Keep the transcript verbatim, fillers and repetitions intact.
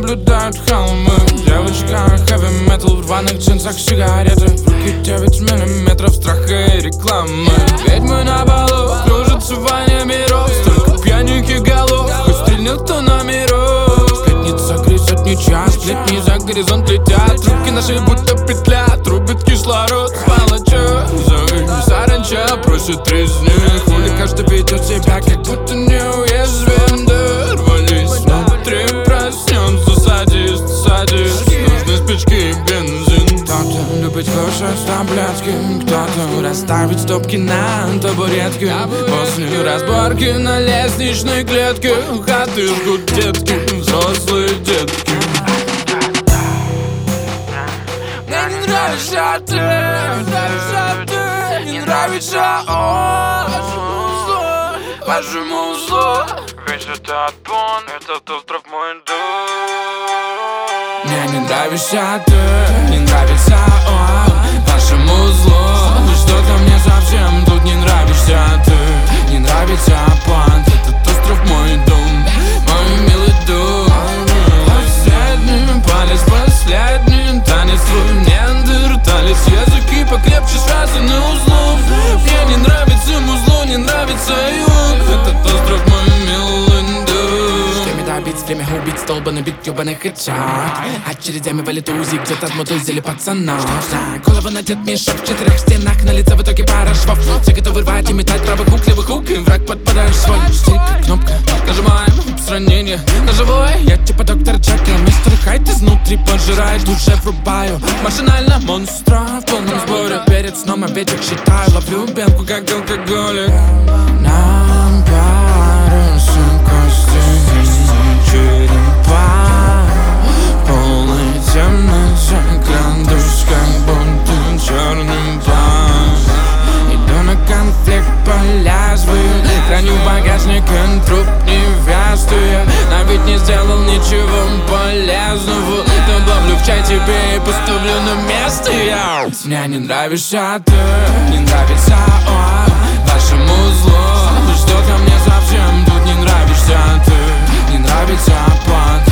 наблюдают холмы. Девочка heavy metal в рваных джинсах, сигареты в руки, девять миллиметров страха и рекламы. Ведьмы на балу кружатся в войне миров, столько пьяненьких голов, хоть стрельнет кто на миров. Сплетница грызет не час, сплетни за горизонт летят, руки наши будто петля, трубит кислород. Палача, зови саранча, просит резни, хули каждый ведет себя, как будто неуязвим. Да, рвались внутри, проснемся, садист, садист, нужны спички и бензин. Кто-то любит кушать таблетки, кто-то расставить стопки на табуретке. После разборки на лестничной клетке хаты жгут детки, взрослые детки. Мне не нравишься ты, не нравишься ты, не нравится он. Ваше музло, ведь это отбон, этот остров мой дом. Мне не нравишься ты, не нравится он. Ваше музло, что-то мне совсем тут не нравишься ты. Не нравится понт, этот остров мой дом, мой милый дом. Последний палец, последний танец твой неандерталец. Языки покрепче связаны узлом. Мне не нравится музло, не нравится юг. Этот остров мой милый дом. Время добить, время убить, столбанный бит, ёбаный хедшот. Очередями валит узи, где-то отмутузили пацанов. Голову надет мешок в четырех стенах, на лице в итоге пара швов. Все готовы рвать и метать правый хук, левый хук, и враг подпадаешь свой. Стилька, кнопка, нажимаем, устранение ножевое. Я типа доктор Джекил, мистер Хайд изнутри пожирает, уже врубаю машинально монстра в полном сборе. Перед сном обедик считаю, ловлю пенку как алкоголик. Нам парусы кости черепа, полной темноте крадусь, как будто черным план. Иду на конфликт по лезвию, храню багажник труп невесты. Но ведь не сделал ничего полезного, добавлю в чай тебе и поставлю на место я. Мне не нравишься ты, не нравится он. Вашему злу, что-то мне совсем тут не нравишься ты. Не нравится понт,